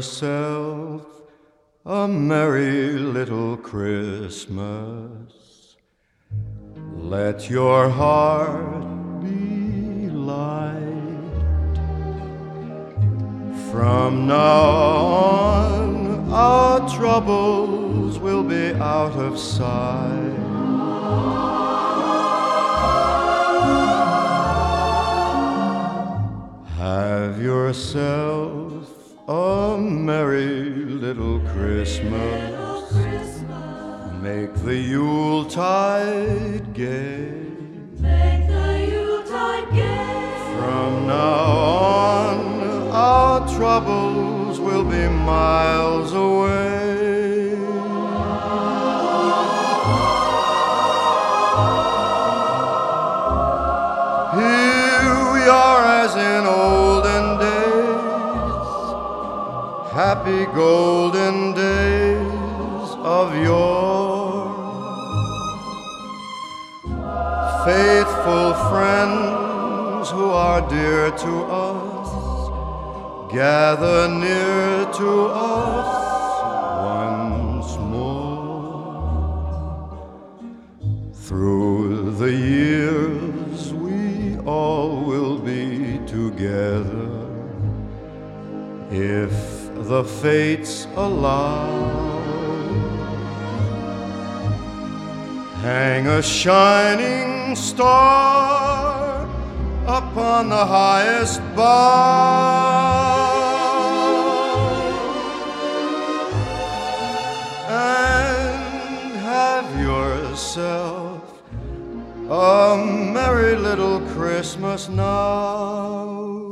yourself a merry little Christmas. Let your heart be light. From now on, our troubles will be out of sight. Have yourself a merry little Christmas. Make the Yuletide gay. Make the Yuletide gay. From now on, our troubles will be miles away. Here we are as in olden days, happy golden days of yore. Faithful friends who are dear to us, gather near to us once more. Through the years we all will be together, if the fates allow. Hang a shining star upon the highest bough, and have yourself a merry little Christmas now.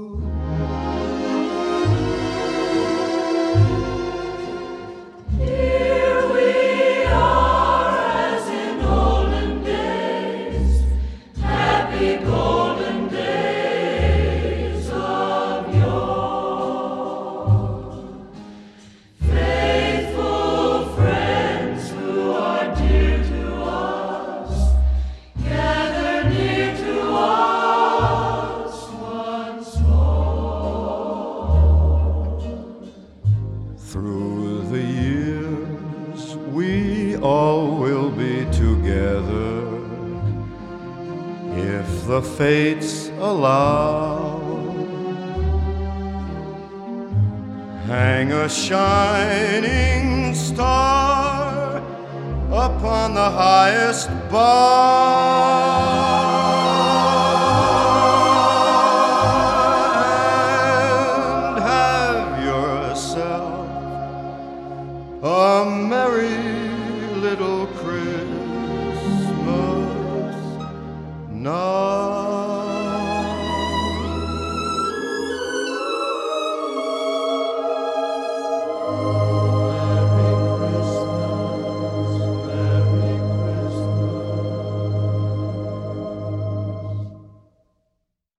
Through the years, we all will be together, if the fates allow. Hang a shining star upon the highest bough, a merry little Christmas now.